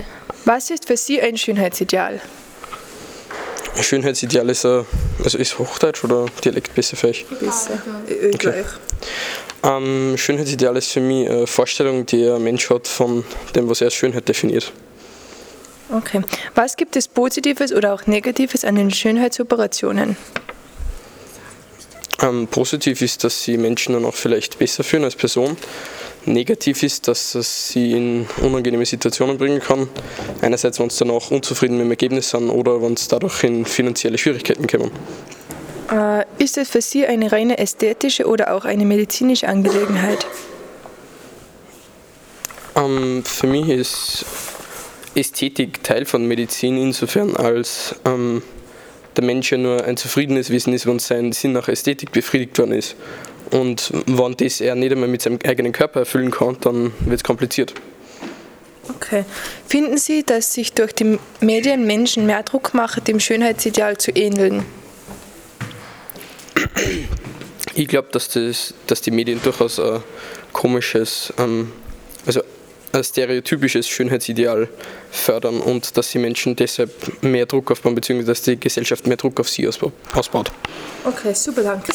Was ist für Sie ein Schönheitsideal? Ein Schönheitsideal ist, ist Hochdeutsch oder Dialekt besser für euch? Besser. Okay. Schönheitsideal ist für mich eine Vorstellung, die ein Mensch hat von dem, was er als Schönheit definiert. Okay. Was gibt es Positives oder auch Negatives an den Schönheitsoperationen? Positiv ist, dass sie Menschen dann auch vielleicht besser fühlen als Person. Negativ ist, dass es sie in unangenehme Situationen bringen kann. Einerseits, wenn sie dann auch unzufrieden mit dem Ergebnis sind oder wenn es dadurch in finanzielle Schwierigkeiten kommen. Ist es für Sie eine reine ästhetische oder auch eine medizinische Angelegenheit? Für mich ist Ästhetik Teil von Medizin insofern, als der Mensch ja nur ein zufriedenes Wesen ist, wenn sein Sinn nach Ästhetik befriedigt worden ist. Und wenn das er nicht einmal mit seinem eigenen Körper erfüllen kann, dann wird es kompliziert. Okay. Finden Sie, dass sich durch die Medien Menschen mehr Druck machen, dem Schönheitsideal zu ähneln? Ich glaube, dass die Medien durchaus ein komisches, also ein stereotypisches Schönheitsideal fördern und dass die Menschen deshalb mehr Druck aufbauen, beziehungsweise dass die Gesellschaft mehr Druck auf sie ausbaut. Okay, super, danke.